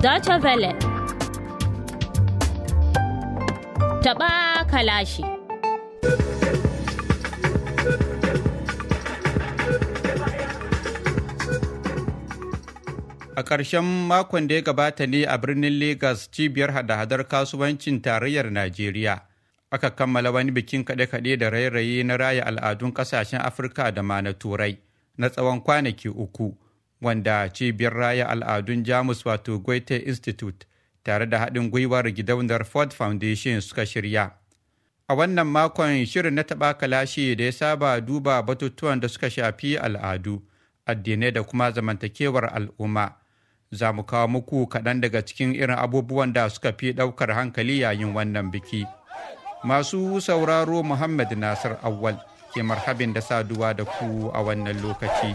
Deutsche Welle. Taɓa kalashi. A ƙarshen makon da ya gabata ne a birnin Legas, cibiyar hada-hadar kasuwancin tarayyar Najeriya, aka kammala wani bikin kaɗe-kaɗe da raye-raye na raya al'adun ƙasashen Afirka da ma na Turai na tsawon kwanaki 3, wanda cibiyar raya al'adun Jamus wato Goethe Institute tare da haɗin gwiwar gidauniyar Ford Foundation suka shirya. A wannan makon shirin na taɓa kalashi da ya saba duba batutuwan da suka shafi al'adu, addinai da kuma zamantakewar al'umma. Za mu kawo muku kaɗan daga cikin irin abubuwan da suka fi ɗaukar hankali yayin wannan biki. Masu sauraro Muhammad Nasir Awwal ke marhabin da saduwa da ku a wannan lokaci.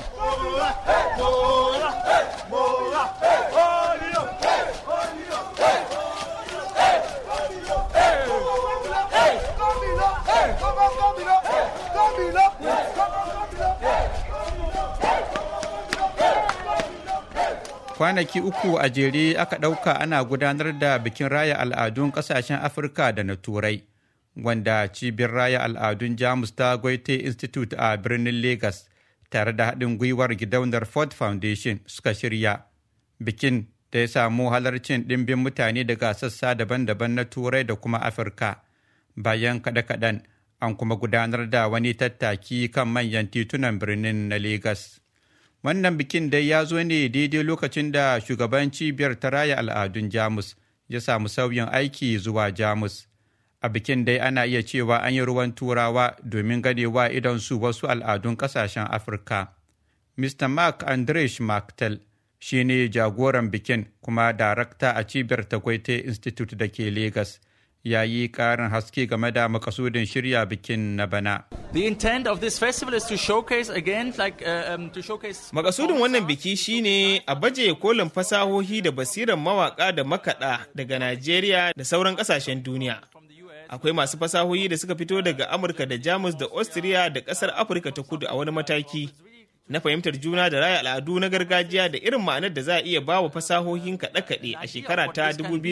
Kwanaki 3 a jere aka ɗauka ana gudanar da bikin raya al'adun ƙasashen Afirka da na Turai, wanda cibiyar raya al'adun Jamus ta Goethe Institute a birnin Legas tare da haɗin gwiwar gidauniyar Ford Foundation suka shirya. Bikin da ya samu halarcin ɗimbin mutane daga sassa daban-daban na Turai da kuma Afirka. Bayan kaɗe-kaɗen, an kuma gudanar da wani tattaki kan manyan titunan birnin na Legas. Wannan bikin dai ya zo ne daidai lokacin da shugaban cibiyar ta raya al'adun Jamus ya samu sauyin aiki zuwa Jamus. A bikin dai ana iya cewa an yi ruwan turawa domin ganewa idonsu wasu al'adun ƙasashen Afirka. Mr. Mark Andreas Martel shi ne jagoran bikin kuma darakta a cibiyar ta Goethe Institute da ke Legas. Ya yi ƙarin haske game da makasudin shirya bikin na bana. The intent of this festival is to showcase again, Makasudin wannan biki shine a baje kolin fasahohi da basiran mawaka da makaɗa daga Najeriya da sauran ƙasashen duniya. Akwai masu fasahohi da suka fito daga Amurka da Jamus da Austria da ƙasar Afirka ta Kudu a wani mataki na fahimtar juna da raya al'adu na gargajiya da irin ma'anar da za a iya ba wa fasahohin kaɗe-kaɗe a shekara ta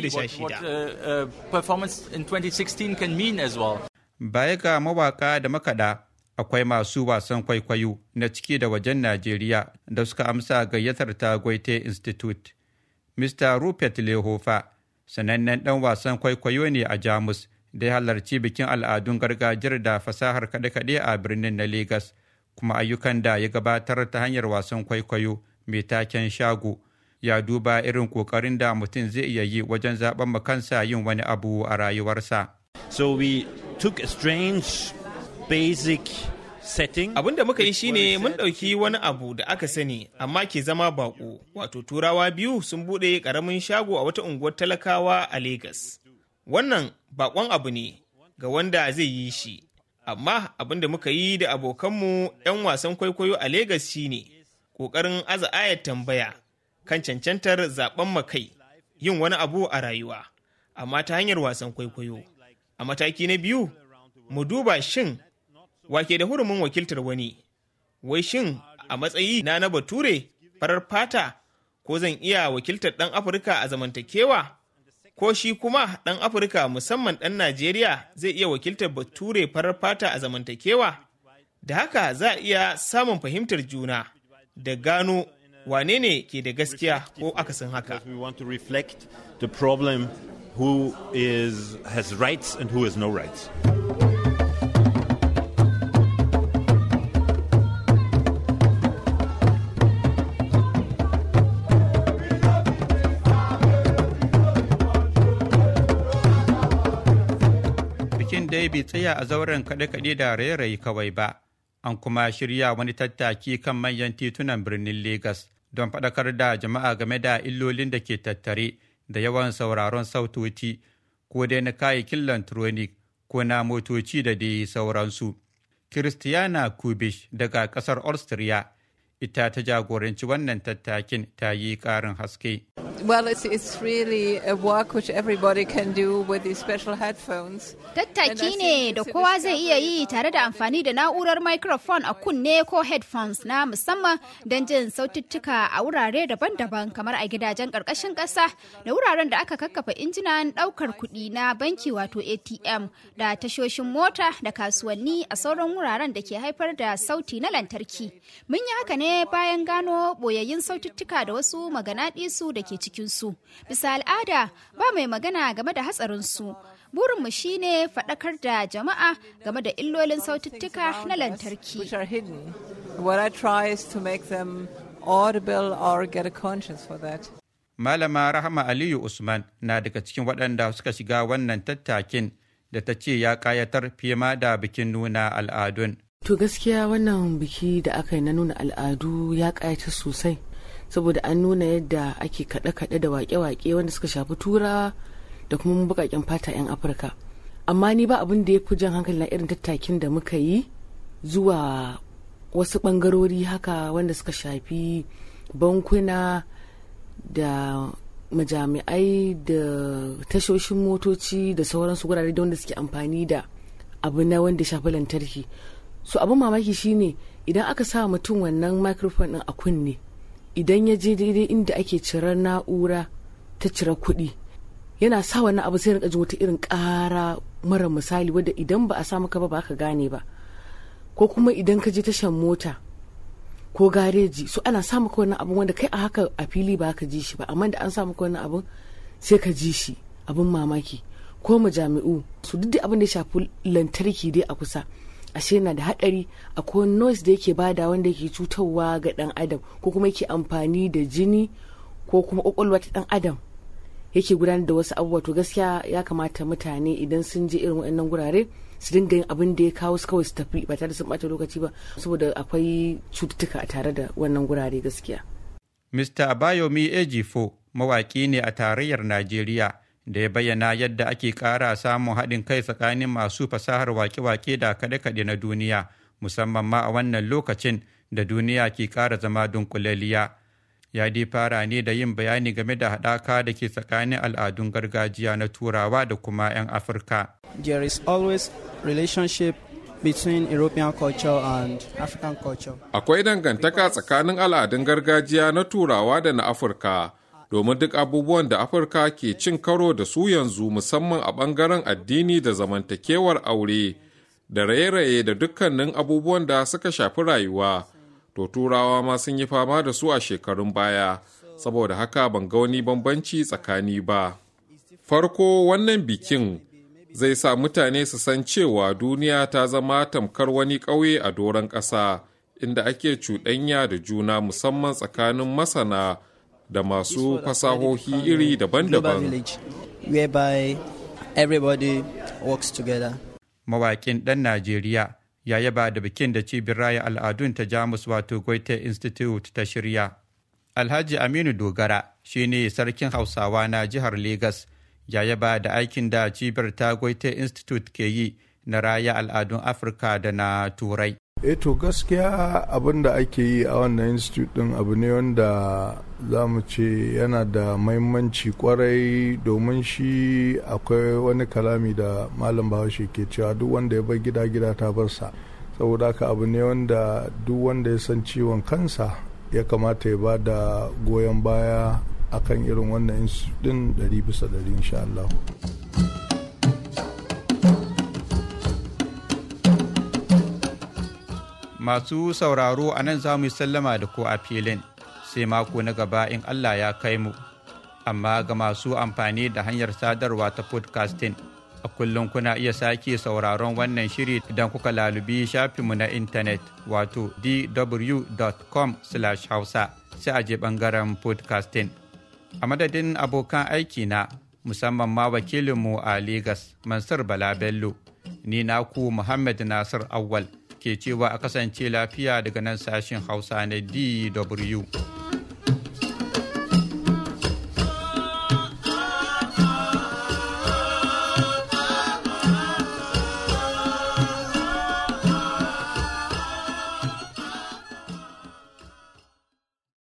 2016. Baya ga mawaka da makaɗa, akwai masu wasan kwaikwayo na ciki da wajen Najeriya da suka amsa gayyatar ta Goethe Institute. Mr. Rupert Lehofa, sanannen ɗan wasan kwaikwayo ne a Jamus, da ya halarci bikin al'adun gargajiyar da fasahar kaɗe-kaɗe a birnin na Legas. Kuma ayyukan da ya gabatar ta hanyar wasan kwaikwayo mai taken shago ya duba irin kokarin da mutum zai iya yi wajen zaben makansa yin wani abu a rayuwarsa. So we took a strange basic setting. Abin da muka yi shine mun ɗauki wani abu da aka sani amma ke zama baƙo, wato turawa biyu sun buɗe ƙaramin shago a wata unguwar talakawa a Legas. Wannan baƙon abu ne ga wanda zai yi shi. Amma abin da muka yi da abokanmu 'yan wasan kwaikwayo a Legas shine ƙoƙarin aza ayar tambaya kan cancantar zaɓen makai yin wani abu a rayuwa, amma ta hanyar wasan kwaikwayo. A mataki na biyu, mu duba shin wake da hurumin wakiltar wani, wai shin a matsayi na bature farar fata ko zan iya wakiltar ɗan Afirka a zamantakewa? Ko shi kuma ɗan Afirka musamman ɗan Najeriya zai iya wakiltar bature farar fata a zamantakewa? Da haka za a iya samun fahimtar juna da gano wane ne ke da gaskiya ko akasin haka. We want to reflect the problem who has rights and who has no rights. Dai bai tsaya a zauren kaɗe-kaɗe da raye-raye kawai ba, an kuma shirya wani tattaki kan manyan titunan birnin Legas don faɗakar da jama'a game da illolin da ke tattare da yawan sauraron sautoci ko dai na kayayyakin electronic ko na motoci da dai sauransu. Christiana Kubish daga ƙasar Austria ita ta jagoranci wannan tattakin ta yi ƙarin haske. Well, it's really a work which everybody can do with these special headphones. Tattaki ne da kowa zai iya yi tare da amfani da na'urar microphone a kunne ko headphones na musamman don jin saututtuka a wurare daban-daban kamar a gidajen ƙarƙashin ƙasa da wuraren da aka kakkafa injinan ɗaukar kuɗi na banki wato ATM da tashoshin mota da kasuwanni a sauran wuraren da ke haifar da sauti na lantarki. Mun yi haka ne bayan gano boyayyun saututtuka da wasu maganaɗisu da ke cikinsu. Bisa al'ada ba mai magana game da hatsarinsu. Burinmu shi ne faɗakar da jama'a game da illolin saututtuka na lantarki. What I try is to make them audible or get a conscience for that. Malama Rahama Aliyu Usman na daga cikin waɗanda suka shiga wannan tattakin da ta ce ya ƙayatar fiye ma da bikin nuna al'adun. To gaskiya wannan biki da aka yi na nuna al'adu ya ƙayatar sosai saboda an nuna yadda ake kaɗe-kaɗe da waƙe-waƙe wanda suka shafi turawa da kuma bukaken fata 'yan Afirka. Amma ni ba abin da ya fi jan hankali na irin tattakin da muka yi zuwa wasu ɓangarori haka wanda suka shafi bankuna da majami'ai da tashoshin motoci da sauransu gurare da wanda suke amfani da abu na wanda shafi lantarki. So abin mamaki shine idan aka sa mutum wannan microphone din a kunne, idan ya je daidai inda ake cirar na'ura ta cire kuɗi, yana sa wannan abu sai rinka jin wata irin ƙara mara misali wadda idan ba a sa maka ba ka gane ba. Ko kuma idan ka je tashan mota ko gareji, so ana sa maka wannan abun wanda kai a haka a fili ba ka ji shi ba, amma da an sa maka wannan abun sai ka ji shi, abun mamaki. Ko majami'u, su duk abin da ya shafi lantarki dai a kusa, ashe yana da haɗari. Akwai noise da yake bada wanda yake cutarwa ga ɗan adam ko kuma yake amfani da jini ko kuma ƙwaƙwalwa ta ɗan adam yake gudanar da wasu abubuwa. To gaskiya ya kamata mutane idan sun je irin waɗannan gurare su dinga yin abin da ya kawo su kawai su tafi ba tare da sun ɓata lokaci ba, saboda akwai cututtuka a tare da wannan gurare gaskiya. Mr. Abayomi Ejifo mawaƙi ne a tarayyar Najeriya da ya bayyana yadda ake ƙara samun haɗin kai tsakanin masu fasahar waƙe-waƙe da kaɗe-kaɗe na duniya, musamman ma a wannan lokacin da duniya ke ƙara zama dunkulaliya. Ya dai fara ne da yin bayani game da haɗaka da ke tsakanin al'adun gargajiya na Turawa da kuma 'yan Afirka. There is always relationship between European culture and African culture. Akwai dangantaka tsakanin al'adun gargajiya na Turawa da na Afirka, domin duk abubuwan da Afirka ke cin karo da su yanzu, musamman a ɓangaren addini da zamantakewar aure da raye-raye da dukkanin abubuwan da suka shafi rayuwa. To Turawa ma sun yi fama da su a shekarun baya, saboda haka ban ga wani bambanci tsakani ba. Farko wannan bikin zai sa mutane su san cewa duniya ta zama tamkar wani ƙauye a doron ƙasa, inda ake cuɗanya da juna musamman tsakanin masana da masu fasahohi iri daban-daban. Mawaƙin ɗan Najeriya ya yaba da bikin da cibiyar raya al'adun ta Jamus wato Goethe Institute ta shirya. Alhaji Aminu Dogara shine sarkin Hausawa na jihar Legas, ya yaba da aikin da cibiyar ta Goethe Institute ke yi na raya al'adun Afirka da na Turai. To gaskiya abin da ake yi a wannan institute din abu ne wanda za mu ce yana da mahimmanci kwarai, domin shi akwai wani kalami da malam Bahaushe ke cewa duk wanda ya bar gida gida ta barsa. Saboda haka abu ne wanda duk wanda ya san ciwon kansa ya kamata ya ba da goyon baya akan irin wannan institute din 100% insha Allah. Masu sauraro a nan za mu yi sallama da ku a filin, sai mako na gaba in Allah ya kai mu. Amma ga masu amfani da hanyar sadarwa ta podcasting, a kullum kuna iya sake sauraron wannan shiri idan kuka lalubi shafinmu na intanet wato dw.com/hausa sai a je ɓangaren podcasting. A madadin abokan aiki na musamman ma wakilinmu a Legas, Mansur Bala Bello, ni naku Muhammad Nasir Awwal ke cewa a kasance lafiya daga nan sashen Hausa na DW.